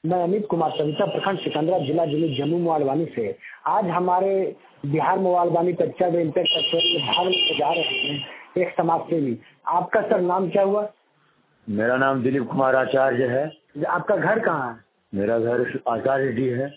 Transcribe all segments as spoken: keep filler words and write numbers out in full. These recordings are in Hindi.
मैं अमित कुमार सविता प्रखंड सिकंदरा जिला जम्मू मोबाइलवानी से। आज हमारे बिहार मोबाइलवानी कक्षा में इम्पैक्ट में भाग लेने जा रहे हैं एक समाज सेवी। आपका सर नाम क्या हुआ? मेरा नाम दिलीप कुमार आचार्य है। आपका घर कहाँ है? मेरा घर आचार्य डी है।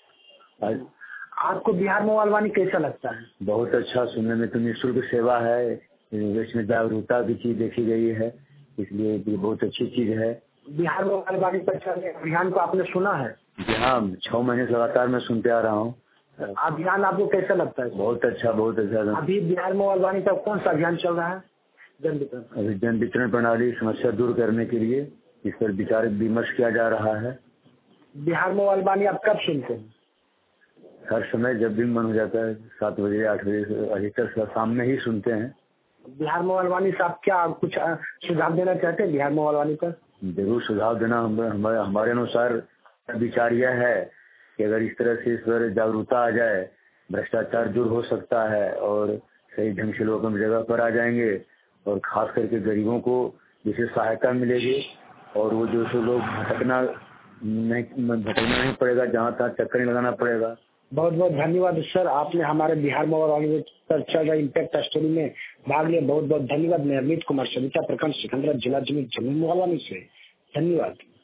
आपको बिहार मोबाइलवानी कैसा लगता है? बहुत अच्छा, सुनने में तो निःशुल्क सेवा है, इसमें जागरूकता की चीज देखी गई है, इसलिए ये बहुत अच्छी चीज है। बिहार मोबाइलवानी कक्षा अभियान को आपने सुना है? जी हाँ, छह महीने से लगातार मैं सुनते आ रहा हूँ। अभियान आपको कैसा लगता है? बहुत अच्छा, बहुत अच्छा। अभी बिहार मोबाइलवानी का कौन सा अभियान चल रहा है? जन वितरण। अभी जन वितरण प्रणाली समस्या दूर करने के लिए इस पर विचार विमर्श किया जा रहा है। बिहार मोबाइलवानी आप कब सुनते हैं? हर समय, जब भी मन हो जाता है, सात बजे आठ बजे अधिकतर शाम में ही सुनते हैं। बिहार मोबाइलवानी से आप क्या कुछ सुझाव देना चाहते हैं बिहार मोबाइलवानी पर? जरूर सुझाव देना। हमारे हमारे अनुसार विचार यह है कि अगर इस तरह से इस पर जागरूकता आ जाए, भ्रष्टाचार दूर हो सकता है और सही ढंग से लोग अपनी जगह पर आ जाएंगे और खास करके गरीबों को जिसे सहायता मिलेगी और वो जो सो लोग भटकना नहीं भटकना नहीं पड़ेगा, जहाँ तहाँ चक्कर नहीं लगाना पड़ेगा। बहुत बहुत धन्यवाद सर, आपने हमारे बिहार मोबाइलवानी पर चल रहा इम्पैक्ट स्टोरी में भाग लिया। बहुत बहुत धन्यवाद। मैं अमित कुमार सविता प्रखंड सिकंदरा जिला जम्मू मोबाइलवानी से। धन्यवाद।